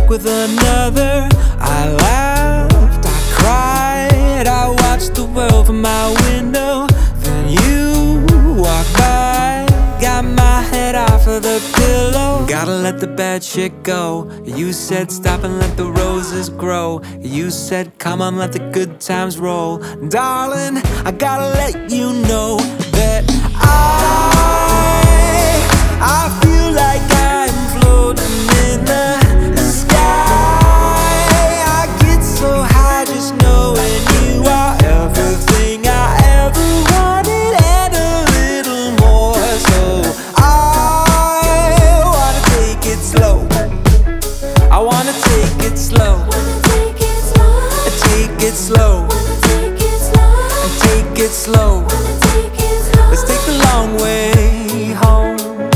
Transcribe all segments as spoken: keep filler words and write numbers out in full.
with another. I laughed, I cried, I watched the world from my window. Then you walked by, got my head off of the pillow. Gotta let the bad shit go. You said stop and let the roses grow. You said come on, let the good times roll. Darling, I gotta let you know that I I feel like I'm floating in the sky. I get so high just knowing you are everything I ever wanted and a little more. So I wanna take it slow. I wanna take it slow. Take it slow. Take it slow. Let's take the long way home.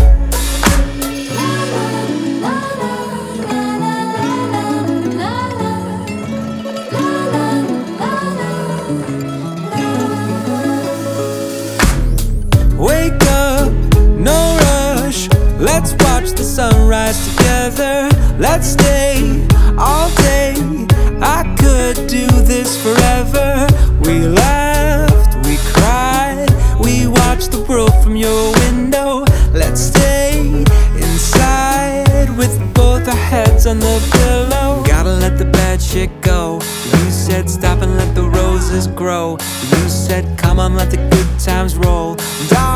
Wake up, no rush. Let's watch the sunrise together. Let's stay all day. I could do this forever. We laughed, we cried, we watched the world from your window. Let's stay inside with both our heads on the pillow. Gotta let the bad shit go. You said stop and let the roses grow. You said come on, let the good times roll. Darling,